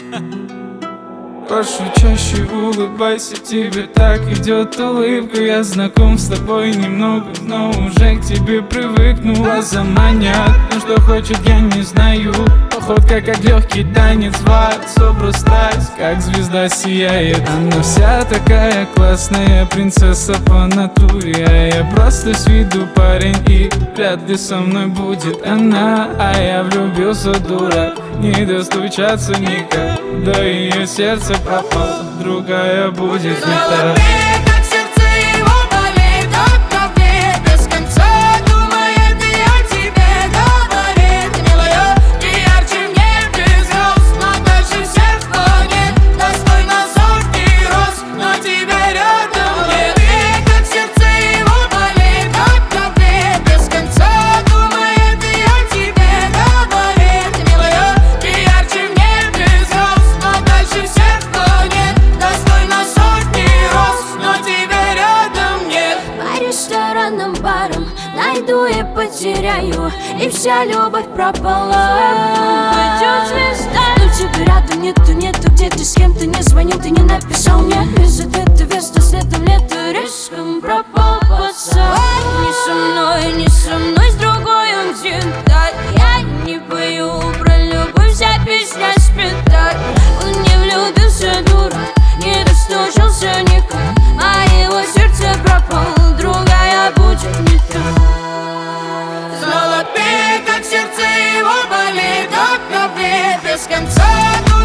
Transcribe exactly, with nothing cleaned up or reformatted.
Прошу, чаще улыбайся, тебе так идет улыбка. Я знаком с тобой немного, но уже к тебе привыкну. Глаза манят, но что хочет, я не знаю. Походка как легкий танец, вальс, образ страсть, как звезда сияет. Она вся такая классная, принцесса по натуре. А я просто с виду парень, и вряд ли со мной будет она. А я влюбился, дурак, не достучаться никак. Да ее сердце пропало, другая будет не та. Баром найду и потеряю, и вся любовь пропала. Пойдет звезда, но тебя рядом нету, нету. Где ты, с кем ты не звонил, ты не написал мне. Из ответа вместо следом лето риском пропал пацан. Не со мной, не со мной, с другой он деталь. Я не пою про любовь, вся песня спиталь. Он не влюбился, дура, не достучался никак. А его сердце пропало, другая будет не та. Знала ты, как сердце его болит от любви без конца.